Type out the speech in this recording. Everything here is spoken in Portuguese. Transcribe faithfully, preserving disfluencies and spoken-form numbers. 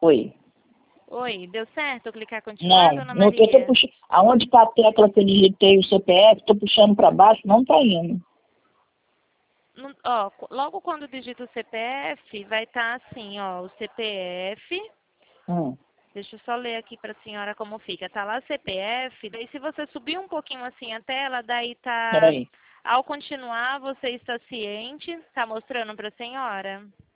Oi. Oi, deu certo clicar continuar, Não, dona não eu tô Maria? puxando. Aonde está a tecla que eu digitei o C P F, estou puxando para baixo, não está indo. Não- ó, qu- logo quando digita o C P F, vai estar assim, ó, o C P F. Hum, Deixa eu só ler aqui para a senhora como fica. Tá lá C P F, daí se você subir um pouquinho assim a tela, daí tá... peraí. Ao continuar, você está ciente, tá mostrando para a senhora?